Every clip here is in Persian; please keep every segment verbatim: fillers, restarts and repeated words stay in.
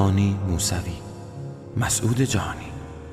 هانی موسوی، مسعود جهانی.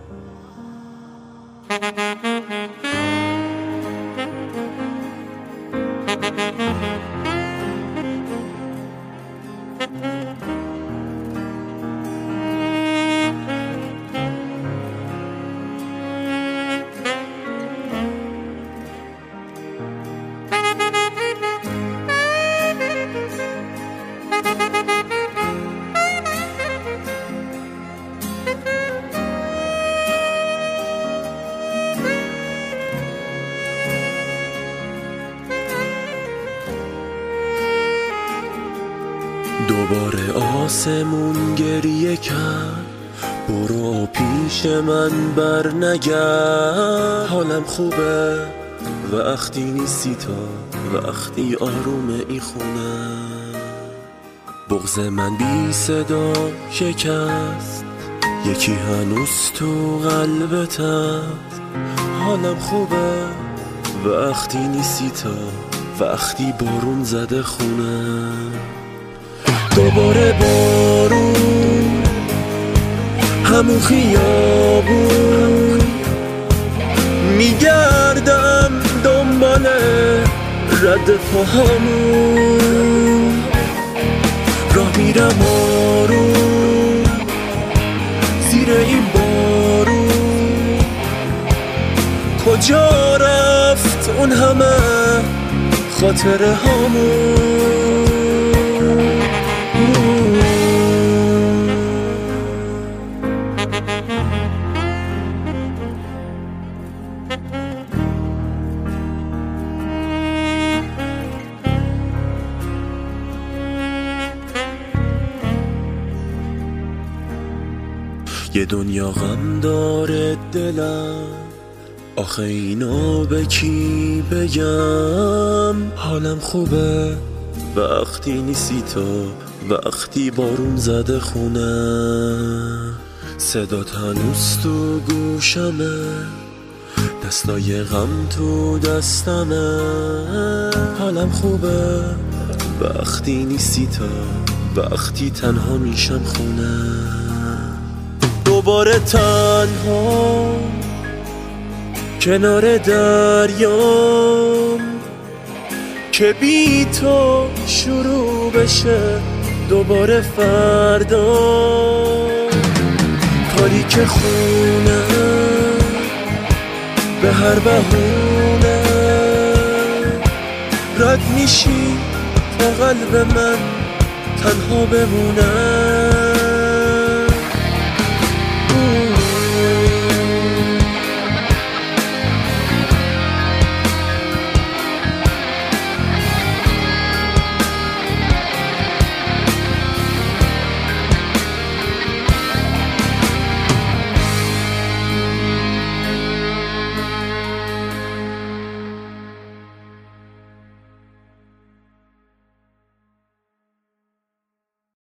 دوباره آسمون گریه کرد، برو پیش من بر نگرد. حالم خوبه وقتی نیستی تا وقتی آرومه ای خونه. بغض من بی صدا شکست، یکی هنوز تو قلبت هست. حالم خوبه وقتی نیستی تا وقتی بارون زده خونه. دوباره بارون، همون خیابون، میگردم دنبال رد پاهامون. راه میرم آروم زیر این بارون. کجا رفت اون همه خاطره هامون؟ یه دنیا غم داره دلم، آخه اینو به کی بگم؟ حالم خوبه وقتی نیستی تو وقتی بارون زده خونه. صدات هنوز تو گوشمه، دستای غم تو دستمه. حالم خوبه وقتی نیستی تا وقتی تنها میشم خونه. دوباره تنها کنار دریام که بی تو شروع بشه دوباره فردا. کاری که خونه به هر بهونه رد میشی تا قلب من تنها بمونه.